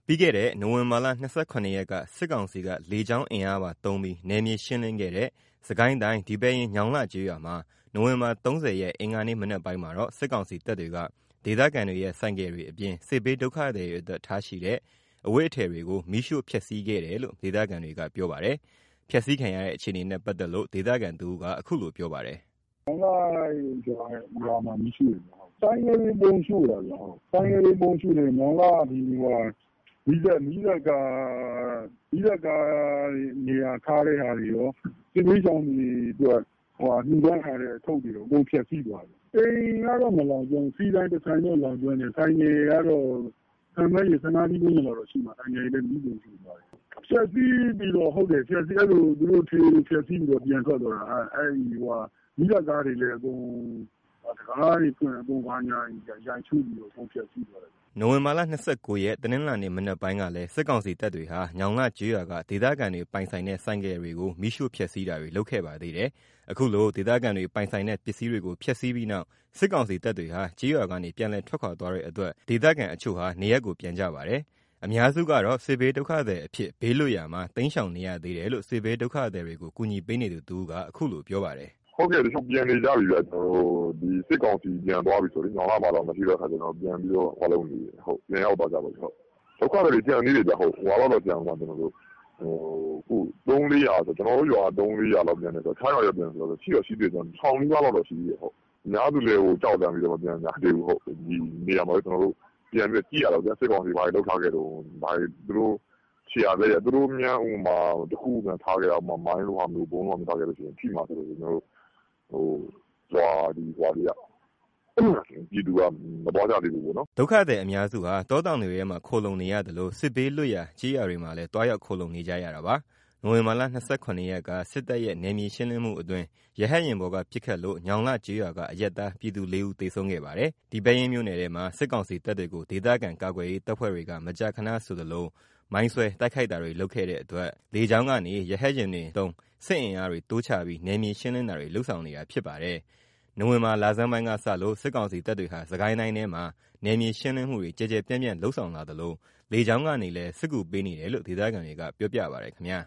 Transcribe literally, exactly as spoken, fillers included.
ပြီးခဲ့တဲ့နိုဝင်ဘာလ၂၇ရက်ကစစ်ကောင်စီကလေကြောင်းအင်အားပါသုံးပြီးနယ်မြေရှင်းလင်းခဲ့တဲ့စစ်ကိုင်းတိုင်းဒီပဲယင်းညောင်လှကျေးရွာမှာနိုဝင်ဘာ၃၀ရက်အင်္ဂါနေ့မနက်ပိုင်းမှာတော့စစ်ကောင်စီတပ်တွေကဒေသခံတွေရဲ့ဆိုင်ကယ်တွေအပြင်စစ်ဘေးဒုက္ခသည်တွေအတွက်ထားရှိတဲ့အဝတ်အထည်တွေကိုမီးရှို့ဖျက်ဆီးခဲ့တယ်လို့ဒေသခံတွေကပြောပါတယ်။ဖျက်ဆီးခံရတဲ့အခြေအနေနဲ့ပတ်သက်လို့ဒေသခံသူကအခုလိုပြောပါတယ်။“ညောင်လှရွာမှာမီးရှို့တယ်။ဆိုင်ကယ်တွေပုံရှို့တာဗျ။ဆိုင်ကယ်တွေပုံရှို့တယ်။ညောင်လှဒီမီးစက်မီးစက်ကားမီးစက်ကားနေရာထားတဲ့ဟာတွေရောစစ်ဘေးရှောင်တွေအတွက်လှူဒါန်းထားတဲ့အထုပ်တွေရောအကုန်ဖျက်ဆီးသွားတယ်။အိမ်ကတော့မလောင်ကျွမ်းဘူး။ဆီဆိုင်တဆိုင်တော့လောင်ကျွမ်းတယ်။ဆိုင်ကယ်ကတော့ခန့်မှန်းခြေ၁၅စီးဝန်းကျင်လောက်တော့ရှိမှာ။ဆိုင်ကယ်တွေလည်းမီးလောင်ကျွမ်းသွားတယ်။ဖျက်ဆီးပြီးတော့ဟုတ်တယ်အဲ့လိုသူတို့ထွေဖျက်ဆီးပြီးတော့ပြန်ထွက်သွားတာ။အဲ့မီးစက်ကားတွေလည်းအကုန်တံခါးတွေဖွင့်အကုန်ရိုက်ချိုးပြီးတော့အကုန်ဖျက်ဆီးသွားတယ်။ ”နိုဝင်ဘာလ၂၉ရက်တနင်္လာနေ့မနက်ပိုင်းကလည်းစစ်ကောင်စီတပ်တွေဟာညောင်လှကျေးရွာကဒေသခံတွေပိုင်ဆိုင်တဲ့ဆိုင်ကယ်တွေကိုမီးရှို့ဖျက်ဆီးတာတွေလုပ်ခဲ့ပါသေးတယ်။အခုလိုဒေသခံတွေပိုင်ဆိုင်တဲ့ပစ္စည်းတွေကိုဖျက်ဆီးပြီးနောက်စစ်ကောင်စီတပ်တွေဟာကျေးရွာကနေပြန်လည်ထွက်ခွာသွားတဲ့အတွက်ဒေသခံအချို့ဟာနေရပ်ကိုပြန်ကြပါတယ်။အများစုကတော့စစ်ဘေးဒုက္ခသည်အဖြစ်ဘေးလွတ်ရာမှာတိမ်းရှောင်နေရသေးတယ်လို့စစ်ဘေးဒုက္ခသည်တွေကိုကူညီပေးနေသူတဦးကအခုလိုပြောပါတယ်။“ဟုတ်ကဲ့တချို့ပြန်နေကြပြီဗျ။စစ်ကောင်စီပြန်သွားပြီဆိုရင်ညောင်လှမှာတော့မရှိတဲ့အခါကျတော့ပြန်ပြီးတော့ပြန်ရောက်သွားကြပါပြီ။ဒုက္ခသည်တွေကျန်သေးတယ်ဗျ။ဟိုလောက်တော့ကျန်ဦးမှာကျွန်တော်တို့အခုသုံးလေးရာဆိုကျွန်တော်တို့ရွာသုံးလေးရာလောက်ပြန်တယ်ဆိုတော့ခြားရွာရောက်ပြန်ဆိုတော့ရှိတော့ရှိသေးတယ်ထောင်နီးပါးလောက်တော့ရှိသေးတယ်ဟုတ်။အများစုလည်းကြောက်တန်းပြီးတော့မပြန်ကြသေးဘူးဟုတ်။ဒီနေရာမှာကျွန်တော်တို့ပြန်ပြီးကြည့်ရတော့ဗျစစ်ကောင်စီဘာတွေလုပ်ထားခဲ့တော့ဘာတွေသူတို့ခြေရသေးတယ်သူတို့မြန်ဥမာတခုမှထားခဲ့တော့မှမိုင်းလိုဟာမျိုးဘုံလိုမျိုးထားခဲ့လို့ရှိရင်ထိမှာဆိုလို့ကျွန်တော်တို့ဟိုရွာဒီရွာတွေကပြည်သူကမတော်ကြသေးဘူးပေါ့နော်ဒုက္ခသည်အများစုဟာတောတောင်တွေထဲမှာခိုလုံနေရတယ်လို့စစ်ဘေးလွတ်ရာကြေးရွာတွေမှာလည်းတွားရောက်ခိုလုံနေကြရတာပါနိုဝင်ဘာလ၂၇ရက်ကစစ်တပ်ရဲ့နယ်မြေရှင်းလင်းမှုအတွင်းရဟတ်ယာဉ်ပေါ်ကပစ်ခတ်လို့ညောင်လှကျေးရွာကအရက်သားပြည်သူလေးဦးသေဆုံးခဲ့ပါတယ်ဒီပဲယင်းမြို့နယ်ထဲမှာစစ်ကောင်စီတပ်တွေကိုဒေသခံကာကွယ်ရေးတပ်ဖွဲ့တွေကမကြာခဏဆိုသလိုမိုင်းဆွဲတိုက်ခိုက်တာတွေလုပ်ခဲ့တဲ့အတွက်လေကြောင်းကနေရဟတ်ယာဉ်တွေတုံးစစ်အင်အားတွေတိုးချပြီးနယ်မြေရှင်းလင်းတာတွေလုပ်ဆောင်နေတာဖြစ်ပါတယ်နိုဝင်ဘာလဆန်းပိုင်းကစလို့စစ်ကောင်စီတပ်တွေဟာစကိုင်းတိုင်းထဲမှာနယ်မြေရှင်းလင်းမှုတွေကြဲကြဲပြန့်ပြန့်လှုပ်ဆောင်လာသလိုလေကြောင်းကနေလည်းစစ်ကူပေးနေတယ်လို့ဒေသခံတွေကပြောပြပါတယ်ခင်ဗျာ